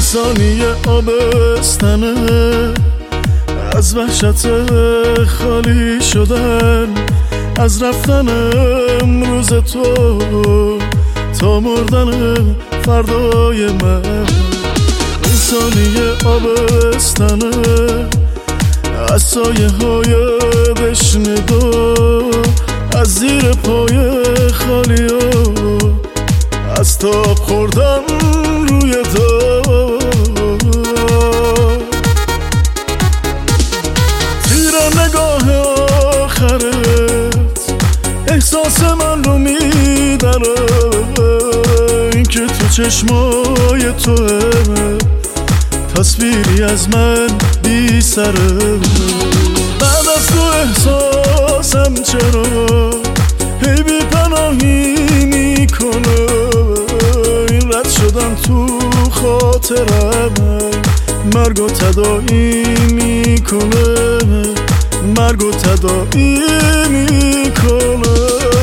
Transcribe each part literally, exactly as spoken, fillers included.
ثانیه آبستنه از وحشت خالی شدن، از رفتن امروز تو تا مردن فردای من. این ثانیه آبستنه از سایه های دشنه دو، از زیر پای خالی و از تاب خوردن روی دو. تیر نگاه آخرت احساس من رو میدره، این که تو چشمای توه تصویری از من بی سره. بعد از تو احساسم چرا هی بی پناهی میکنه، این رد شدن تو خاطرم مرگ و تداعی میکنه، مرگ و تداعی میکنه.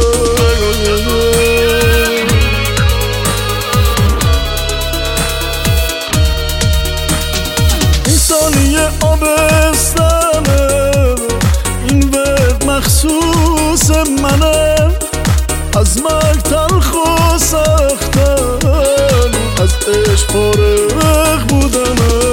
این ثانیه آبستنه، این ورد مخصوص منه، از مرگ تلخ و سختن، از عشق فارغ بودنه.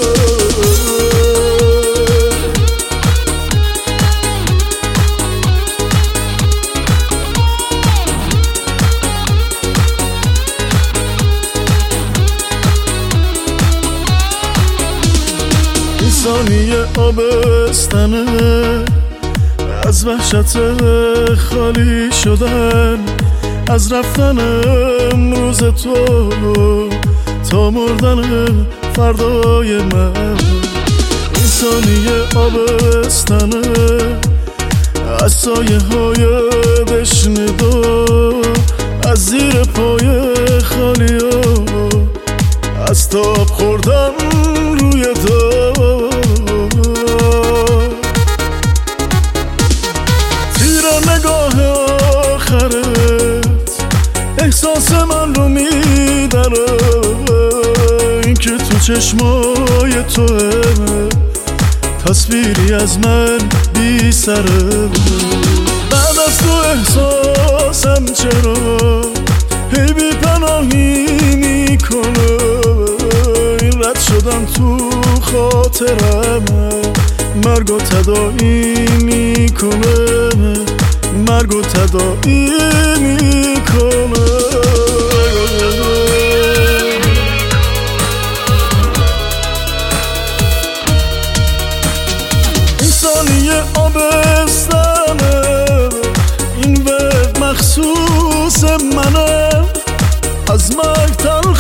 این ثانیه آبستنه از وحشت خالی شدن، از رفتن امروز تو تا مردن فردای من. این ثانیه آبستنه از سایه های دشنه دو، از زیر پای خالی و از تاب خوردن روی دو. نگاه آخرت احساس من رو میدره، این که تو چشمای توه تصویری از من بی سره. بعد از تو احساسم چرا هی بی پناهی میکنه، این رد شدن تو خاطرم مرگ و تداعی میکنه، مرگ و تداعی میکنه. این ثانیه آبستنه، این ورد مخصوص منه، از مرگ تلخ